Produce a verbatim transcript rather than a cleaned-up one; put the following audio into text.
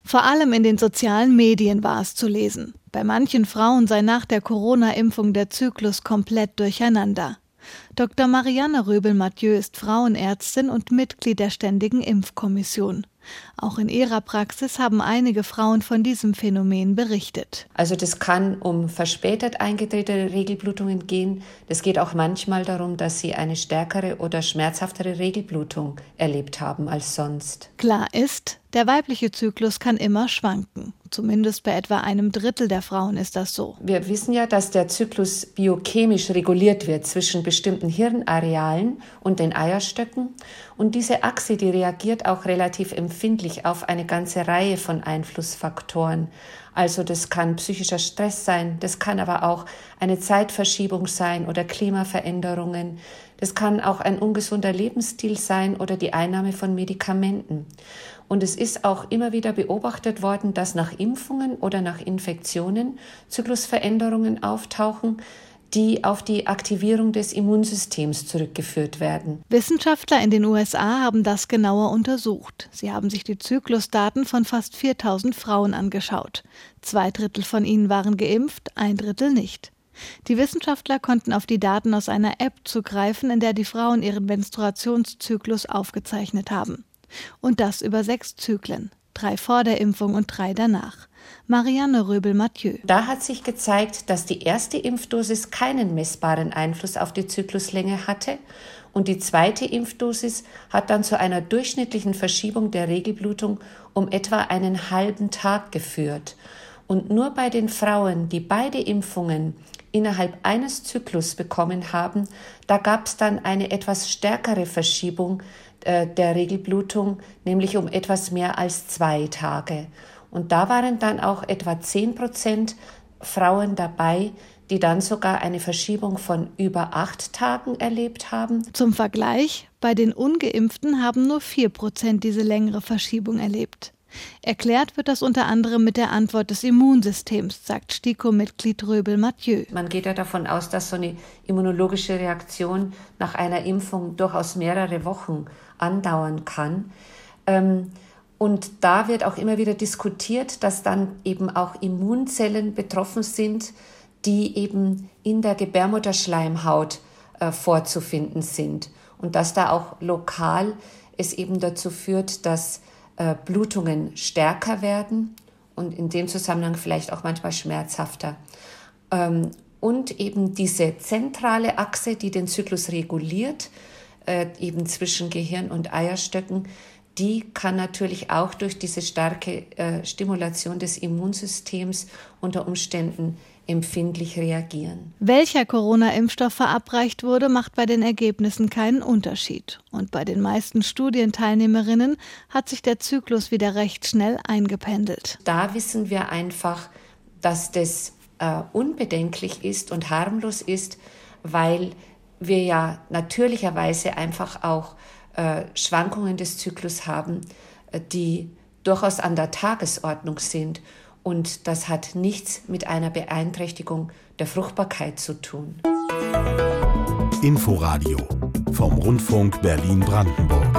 Vor allem in den sozialen Medien war es zu lesen. Bei manchen Frauen sei nach der Corona-Impfung der Zyklus komplett durcheinander. Doktor Marianne Röbel-Mathieu ist Frauenärztin und Mitglied der Ständigen Impfkommission. Auch in ihrer Praxis haben einige Frauen von diesem Phänomen berichtet. Also das kann um verspätet eingetretene Regelblutungen gehen. Es geht auch manchmal darum, dass sie eine stärkere oder schmerzhaftere Regelblutung erlebt haben als sonst. Klar ist, der weibliche Zyklus kann immer schwanken. Zumindest bei etwa einem Drittel der Frauen ist das so. Wir wissen ja, dass der Zyklus biochemisch reguliert wird zwischen bestimmten Hirnarealen und den Eierstöcken. Und diese Achse, die reagiert auch relativ empfindlich auf eine ganze Reihe von Einflussfaktoren. Also das kann psychischer Stress sein, das kann aber auch eine Zeitverschiebung sein oder Klimaveränderungen. Das kann auch ein ungesunder Lebensstil sein oder die Einnahme von Medikamenten. Und es ist auch immer wieder beobachtet worden, dass nach Impfungen oder nach Infektionen Zyklusveränderungen auftauchen, die auf die Aktivierung des Immunsystems zurückgeführt werden. Wissenschaftler in den U S A haben das genauer untersucht. Sie haben sich die Zyklusdaten von fast viertausend Frauen angeschaut. Zwei Drittel von ihnen waren geimpft, ein Drittel nicht. Die Wissenschaftler konnten auf die Daten aus einer App zugreifen, in der die Frauen ihren Menstruationszyklus aufgezeichnet haben. Und das über sechs Zyklen, drei vor der Impfung und drei danach. Marianne Röbel-Mathieu. Da hat sich gezeigt, dass die erste Impfdosis keinen messbaren Einfluss auf die Zykluslänge hatte und die zweite Impfdosis hat dann zu einer durchschnittlichen Verschiebung der Regelblutung um etwa einen halben Tag geführt. Und nur bei den Frauen, die beide Impfungen innerhalb eines Zyklus bekommen haben, da gab es dann eine etwas stärkere Verschiebung äh, der Regelblutung, nämlich um etwas mehr als zwei Tage. Und da waren dann auch etwa zehn Prozent Frauen dabei, die dann sogar eine Verschiebung von über acht Tagen erlebt haben. Zum Vergleich, bei den Ungeimpften haben nur vier Prozent diese längere Verschiebung erlebt. Erklärt wird das unter anderem mit der Antwort des Immunsystems, sagt STIKO-Mitglied Röbel-Mathieu. Man geht ja davon aus, dass so eine immunologische Reaktion nach einer Impfung durchaus mehrere Wochen andauern kann. Und da wird auch immer wieder diskutiert, dass dann eben auch Immunzellen betroffen sind, die eben in der Gebärmutterschleimhaut vorzufinden sind. Und dass da auch lokal es eben dazu führt, dass Blutungen stärker werden und in dem Zusammenhang vielleicht auch manchmal schmerzhafter. Und eben diese zentrale Achse, die den Zyklus reguliert, eben zwischen Gehirn und Eierstöcken, die kann natürlich auch durch diese starke Stimulation des Immunsystems unter Umständen empfindlich reagieren. Welcher Corona-Impfstoff verabreicht wurde, macht bei den Ergebnissen keinen Unterschied. Und bei den meisten Studienteilnehmerinnen hat sich der Zyklus wieder recht schnell eingependelt. Da wissen wir einfach, dass das äh, unbedenklich ist und harmlos ist, weil wir ja natürlicherweise einfach auch äh, Schwankungen des Zyklus haben, äh, die durchaus an der Tagesordnung sind. Und das hat nichts mit einer Beeinträchtigung der Fruchtbarkeit zu tun. Inforadio vom Rundfunk Berlin-Brandenburg.